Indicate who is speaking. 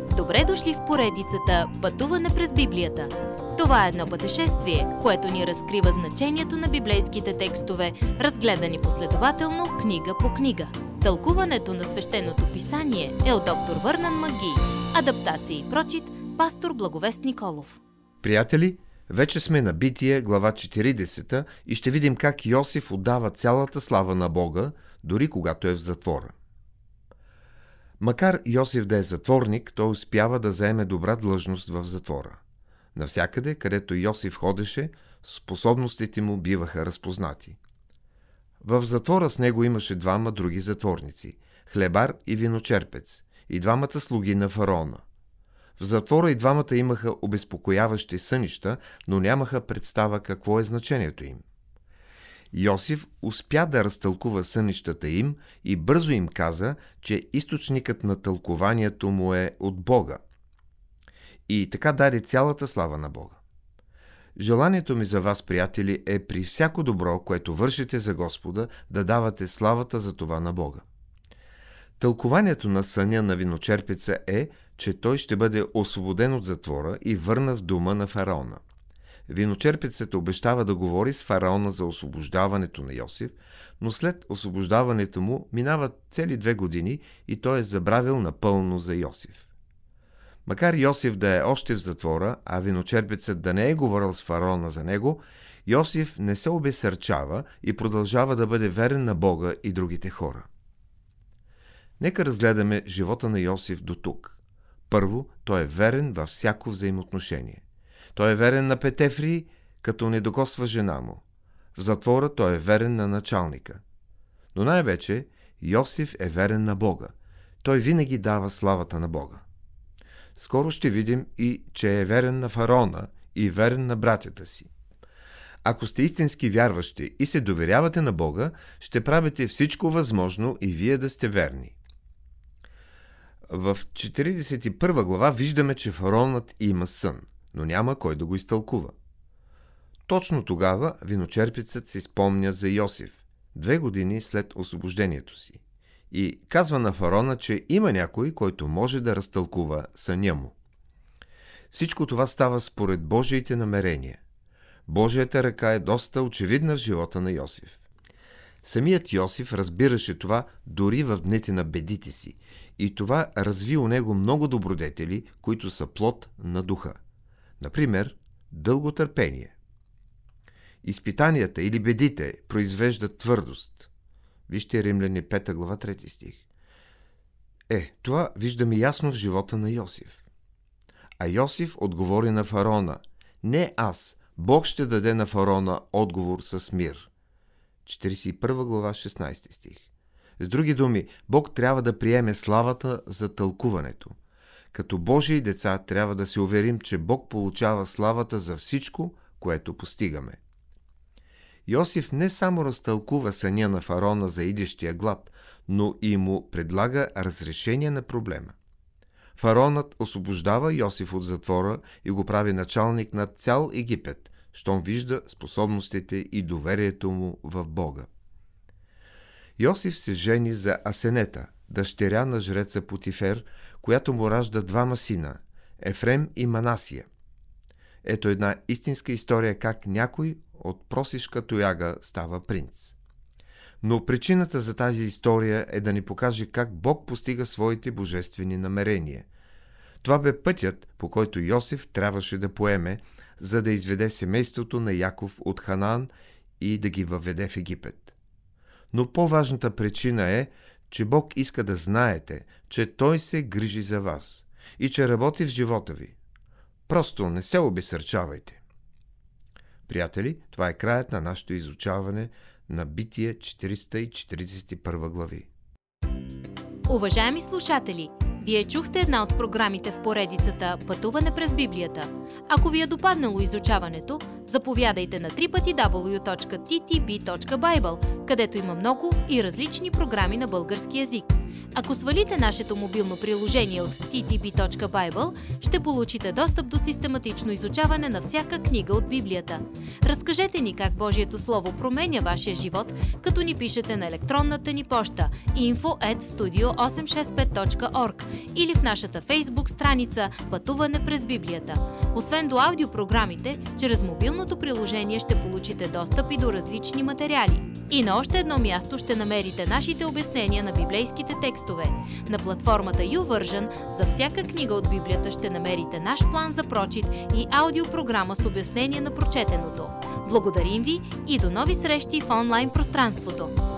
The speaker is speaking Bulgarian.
Speaker 1: Добре дошли в поредицата Пътуване през Библията. Това е едно пътешествие, което ни разкрива значението на библейските текстове, разгледани последователно книга по книга. Тълкуването на свещеното писание е от доктор Върнан Маги. Адаптация и прочит, пастор Благовест Николов.
Speaker 2: Приятели, вече сме на Битие, глава 40 и ще видим как Йосиф отдава цялата слава на Бога, дори когато е в затвора. Макар Йосиф да е затворник, той успява да заеме добра длъжност в затвора. Навсякъде, където Йосиф ходеше, способностите му биваха разпознати. В затвора с него имаше двама други затворници – хлебар и виночерпец, и двамата слуги на фараона. В затвора и двамата имаха обезпокояващи сънища, но нямаха представа какво е значението им. Йосиф успя да разтълкува сънищата им и бързо им каза, че източникът на тълкованието му е от Бога. И така даде цялата слава на Бога. Желанието ми за вас, приятели, е при всяко добро, което вършите за Господа, да давате славата за това на Бога. Тълкованието на съня на виночерпеца е, че той ще бъде освободен от затвора и върнат в дома на фараона. Виночерпецът обещава да говори с фараона за освобождаването на Йосиф, но след освобождаването му минават цели 2 години и той е забравил напълно за Йосиф. Макар Йосиф да е още в затвора, а виночерпецът да не е говорил с фараона за него, Йосиф не се обесърчава и продължава да бъде верен на Бога и другите хора. Нека разгледаме живота на Йосиф до тук. Първо, той е верен във всяко взаимоотношение. Той е верен на Петефрий, като не докосва жена му. В затвора той е верен на началника. Но най-вече Йосиф е верен на Бога. Той винаги дава славата на Бога. Скоро ще видим и, че е верен на фараона и верен на братята си. Ако сте истински вярващи и се доверявате на Бога, ще правите всичко възможно и вие да сте верни. В 41 глава виждаме, че фараонът има сън, но няма кой да го изтълкува. Точно тогава виночерпецът се спомня за Йосиф, 2 години след освобождението си, и казва на фараона, че има някой, който може да разтълкува съня му. Всичко това става според Божиите намерения. Божията ръка е доста очевидна в живота на Йосиф. Самият Йосиф разбираше това дори в дните на бедите си, и това разви у него много добродетели, които са плод на духа. Например, дълготърпение. Изпитанията или бедите произвеждат твърдост. Вижте Римляни 5 глава 3 стих. Това виждаме ясно в живота на Йосиф. А Йосиф отговори на фараона: не аз, Бог ще даде на фараона отговор с мир. 41 глава 16 стих. С други думи, Бог трябва да приеме славата за тълкуването. Като Божии деца трябва да се уверим, че Бог получава славата за всичко, което постигаме. Йосиф не само разтълкува съня на фараона за идещия глад, но и му предлага разрешение на проблема. Фараонът освобождава Йосиф от затвора и го прави началник на цял Египет, щом вижда способностите и доверието му в Бога. Йосиф се жени за Асенета, дъщеря на жреца Потифер, която му ражда 2 сина – Ефрем и Манасия. Ето една истинска история как някой от просишка тояга става принц. Но причината за тази история е да ни покаже как Бог постига своите божествени намерения. Това бе пътят, по който Йосиф трябваше да поеме, за да изведе семейството на Яков от Ханаан и да ги въведе в Египет. Но по-важната причина е, че Бог иска да знаете, че Той се грижи за вас и че работи в живота ви. Просто не се обесърчавайте. Приятели, това е краят на нашето изучаване на Битие 441 глави.
Speaker 1: Уважаеми слушатели, вие чухте една от програмите в поредицата Пътуване през Библията. Ако ви е допаднало изучаването, заповядайте на www.ttb.bible, където има много и различни програми на български език. Ако свалите нашето мобилно приложение от ttb.bible, ще получите достъп до систематично изучаване на всяка книга от Библията. Разкажете ни как Божието Слово променя вашия живот, като ни пишете на електронната ни поща info@studio865.org или в нашата Фейсбук страница Пътуване през Библията. Освен до аудиопрограмите, чрез мобилното приложение ще получите достъп и до различни материали. И на още едно място ще намерите нашите обяснения на библейските текстове. На платформата YouVersion за всяка книга от Библията ще намерите наш план за прочит и аудиопрограма с обяснение на прочетеното. Благодарим ви и до нови срещи в онлайн пространството!